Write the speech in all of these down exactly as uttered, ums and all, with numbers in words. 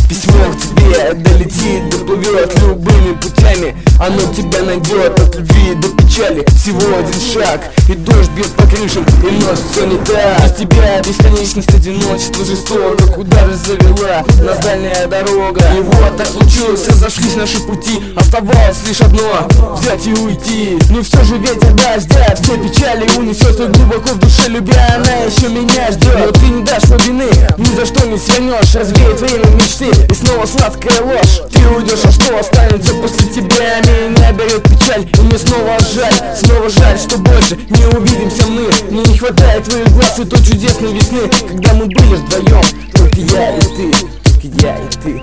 Письмо к тебе долетит, доплывет любыми путями. Оно тебя найдет от любви до печали. Всего один шаг, и дождь бьет по крышам, и нос все не так. Без тебя бесконечность, одиночество жестоко. Куда же завела нас дальняя дорога? И вот так случилось, разошлись наши пути. Оставалось лишь одно, взять и уйти. Но все же ветер дождя, все печали унесет. Но глубоко в душе любя, она еще меня ждет. Но ты не дашь слабины, ни за что не свернешь. Развеет время мечты, и снова сладкая ложь. Ты уйдешь, а что останется после тебя? Меня берет печаль, и мне снова жаль. Снова жаль, что больше не увидимся мы. Мне не хватает твоих глаз и той чудесной весны, когда мы были вдвоем, только я и ты, только я и ты.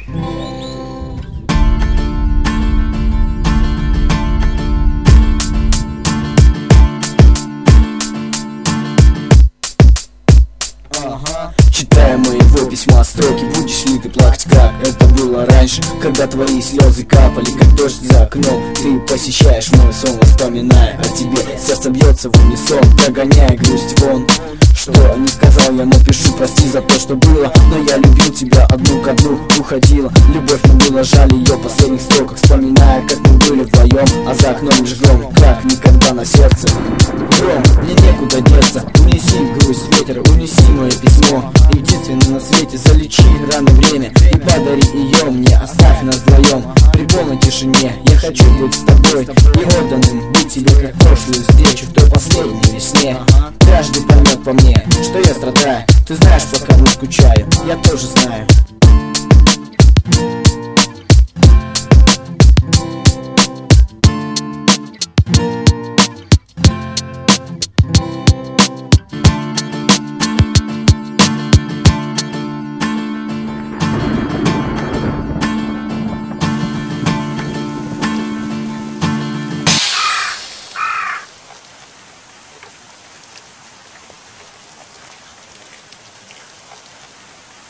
Читая моего письма строки, будешь ли ты плакать, как это было раньше, когда твои слезы капали, как дождь за окном. Ты посещаешь мой сон, вспоминая о тебе. Сердце бьется в унисон, прогоняя грусть вон. Что не сказал, я напишу, прости за то, что было. Но я любил тебя, одну к одну уходила. Любовь, мне было жаль ее последних строках, вспоминая, как мы были вдвоем, а за окном лишь гром, как никогда на сердце гром. Мне некуда деться, унеси грусть ветер, унеси мое письмо. Единственное на свете, залечи рано время и подари ее мне, оставь нас вдвоем при полной тишине. Я хочу быть с тобой и отданным, быть тебе как прошлую встречу в той последней весне. Каждый поймет по мне, что я страдаю. Ты знаешь, по кому скучаю, я тоже знаю.